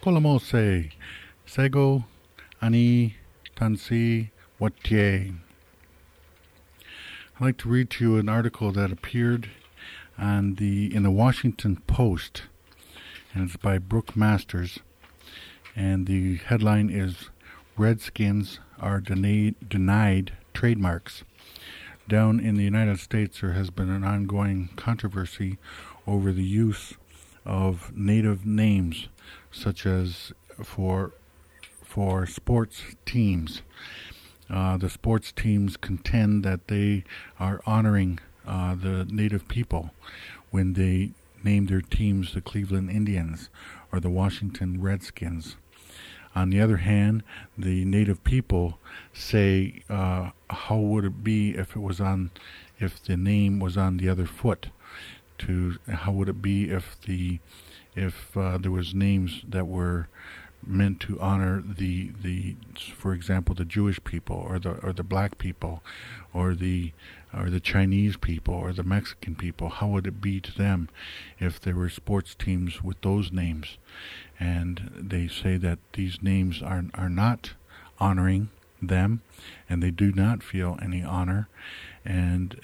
Kolomose, Sego, Ani, Tansi, Watie. I'd like to read to you an article that appeared in the Washington Post, and it's by Brooke Masters, and the headline is Redskins are denied trademarks. Down in the United States, there has been an ongoing controversy over the use of native names, such as for sports teams. The sports teams contend that they are honoring the native people when they name their teams the Cleveland Indians or the Washington Redskins. On the other hand, the native people say, how would it be if the name was on the other foot? How would it be if there was names that were meant to honor the for example, the Jewish people or the black people or the Chinese people or the Mexican people? How would it be to them if there were sports teams with those names? And they say that these names are not honoring them, and they do not feel any honor, and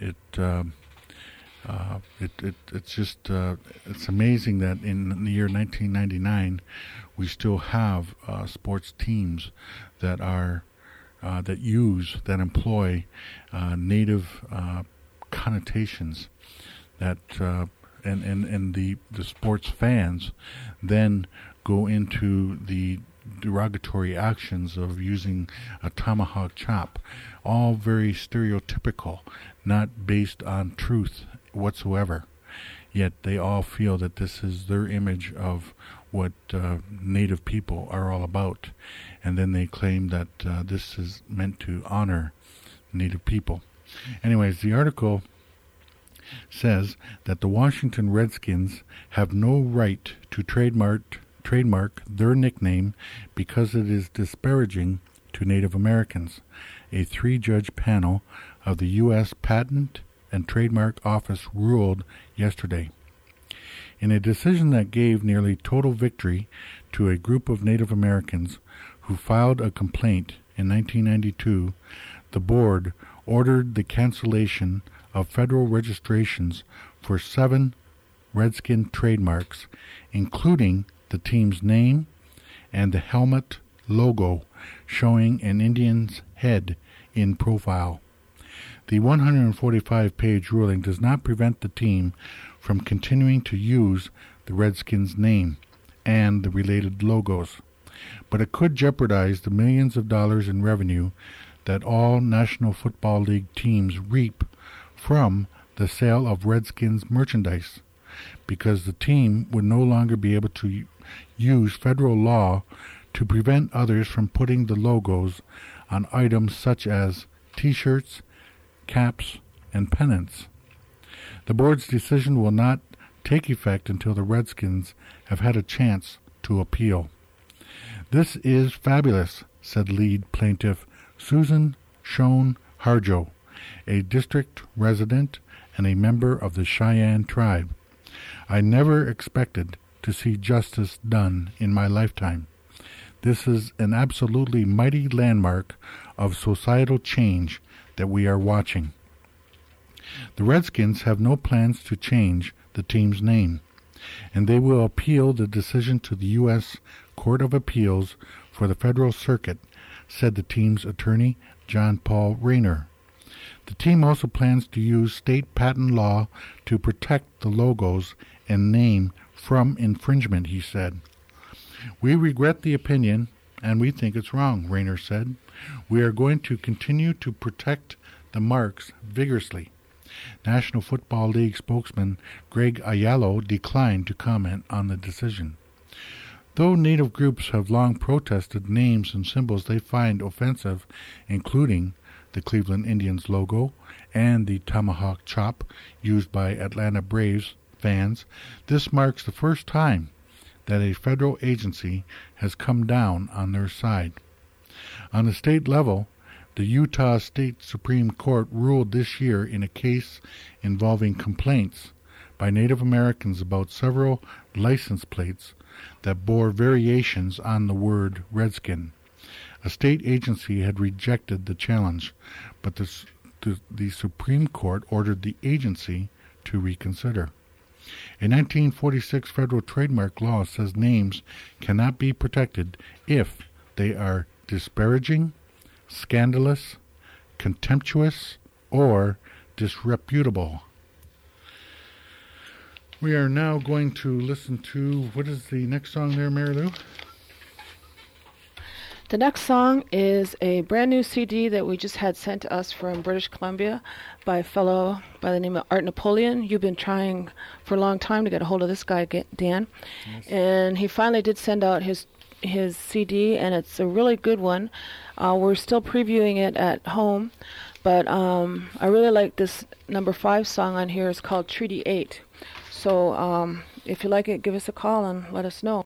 it's amazing that in the year 1999 we still have sports teams that employ native connotations that and the sports fans then go into the derogatory actions of using a tomahawk chop, all very stereotypical, not based on truth whatsoever. Yet they all feel that this is their image of what native people are all about, and then they claim that this is meant to honor native people. Anyways, the article says that the Washington Redskins have no right to trademark their nickname because it is disparaging to Native Americans. A 3-judge panel of the U.S. Patent and Trademark Office ruled yesterday. In a decision that gave nearly total victory to a group of Native Americans who filed a complaint in 1992, the board ordered the cancellation of federal registrations for 7 Redskin trademarks, including the team's name and the helmet logo showing an Indian's head in profile. The 145-page ruling does not prevent the team from continuing to use the Redskins name and the related logos, but it could jeopardize the millions of dollars in revenue that all National Football League teams reap from the sale of Redskins merchandise, because the team would no longer be able to use federal law to prevent others from putting the logos on items such as T-shirts, caps, and pennants. The board's decision will not take effect until the Redskins have had a chance to appeal. "This is fabulous," said lead plaintiff Susan Schoen Harjo, a district resident and a member of the Cheyenne tribe. "I never expected to see justice done in my lifetime. This is an absolutely mighty landmark of societal change that we are watching." The Redskins have no plans to change the team's name, and they will appeal the decision to the U.S. Court of Appeals for the Federal Circuit, said the team's attorney, John Paul Rayner. The team also plans to use state patent law to protect the logos and name from infringement, he said. "We regret the opinion, and we think it's wrong," Rayner said. "We are going to continue to protect the marks vigorously." National Football League spokesman Greg Ayalo declined to comment on the decision. Though Native groups have long protested names and symbols they find offensive, including the Cleveland Indians logo and the tomahawk chop used by Atlanta Braves fans, this marks the first time that a federal agency has come down on their side. On the state level, the Utah State Supreme Court ruled this year in a case involving complaints by Native Americans about several license plates that bore variations on the word Redskin. A state agency had rejected the challenge, but the Supreme Court ordered the agency to reconsider. A 1946 federal trademark law says names cannot be protected if they are disparaging, scandalous, contemptuous, or disreputable. We are now going to listen to, what is the next song there, Mary Lou? The next song is a brand new CD that we just had sent to us from British Columbia by a fellow by the name of Art Napoleon. You've been trying for a long time to get a hold of this guy, Dan. Yes. And he finally did send out his CD, and it's a really good one. We're still previewing it at home, but I really like this number 5 song on here. It's called Treaty 8. So if you like it, give us a call and let us know.